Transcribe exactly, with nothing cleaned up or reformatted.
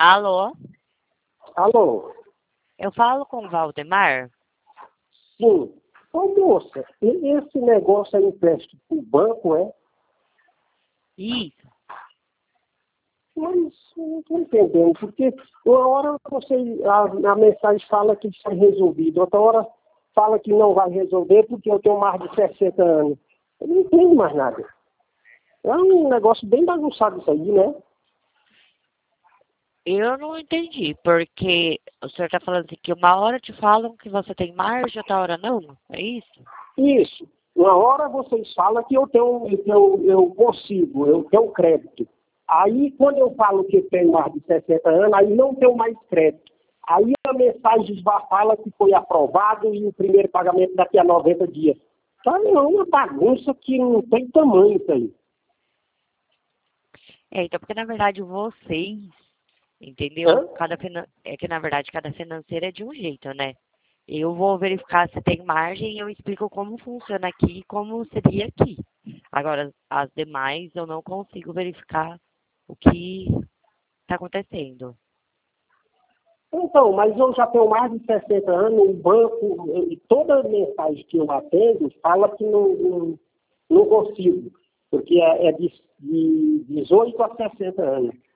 Alô? Alô? Eu falo com o Valdemar? Sim. Ô, moça, e- esse negócio é empréstimo para o banco, é? Isso. Mas eu não estou entendendo, porque uma hora você, a, a mensagem fala que foi resolvido, outra hora fala que não vai resolver porque eu tenho mais de sessenta anos. Eu não entendo mais nada. É um negócio bem bagunçado isso aí, né? Eu não entendi, porque o senhor está falando assim que uma hora te falam que você tem margem, outra hora não? É isso? Isso. Uma hora vocês falam que eu tenho, eu, tenho- eu consigo, eu tenho crédito. Aí, quando eu falo que eu tenho mais de sessenta anos, aí não tenho mais crédito. Aí a mensagem já fala que foi aprovado e o primeiro pagamento daqui a noventa dias. Tá, é uma bagunça que não tem tamanho isso aí. É, então, porque na verdade vocês, entendeu? Hã? Cada finan... É que na verdade cada financeira é de um jeito, né? Eu vou verificar se tem margem e eu explico como funciona aqui e como seria aqui. Agora, as demais eu não consigo verificar o que está acontecendo. Então, mas eu já tenho mais de sessenta anos, o banco, e toda mensagem que eu atendo fala que não, não, não consigo, porque é, é de, de dezoito a sessenta anos.